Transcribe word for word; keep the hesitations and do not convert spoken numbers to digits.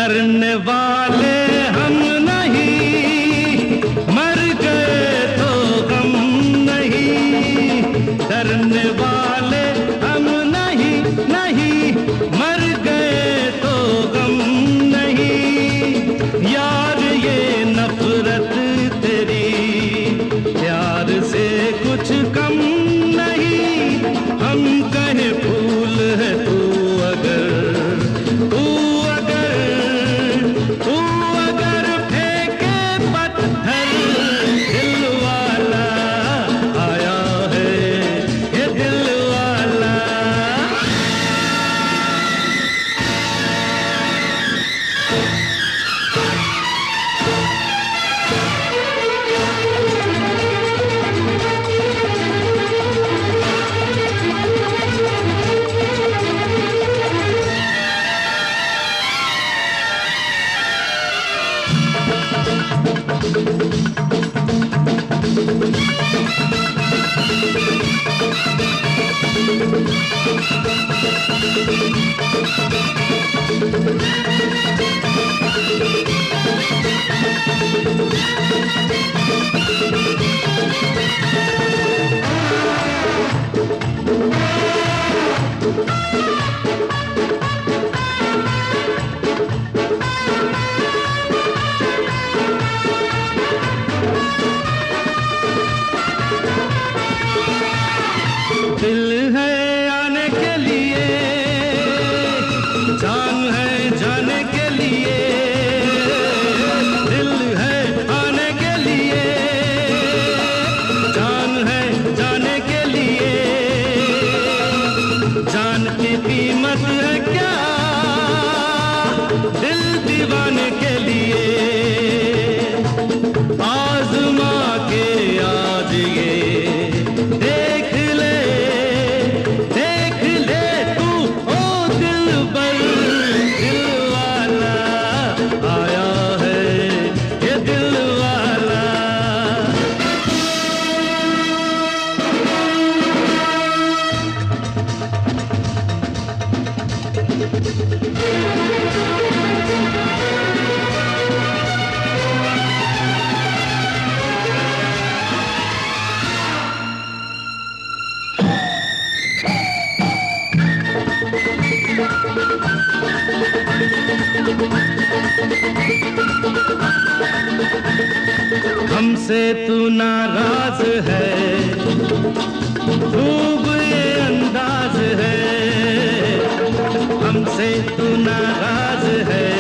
डरने वाले हम नहीं, मर गए तो गम नहीं। डरने वाले हम नहीं, नहीं मर गए तो गम नहीं। यार ये नफरत तेरी प्यार से कुछ कम नहीं। हम कहे फूल है तू अगर, तू अगर, तू अगर फेंके पत्थर, दिल वाला आया है ये दिल वाला। दिल है आने के लिए, जान है जाने के लिए। दिल है आने के लिए, जान है जाने के लिए। जान की कीमत है क्या दिल दीवाने के लिए। आज़मा के आज ये देख ले, देख ले तू ओ दिलबर, दिल वाला आया है ये दिल वाला। हमसे तू नाराज है, खूब ये अंदाज है। हमसे तू नाराज है,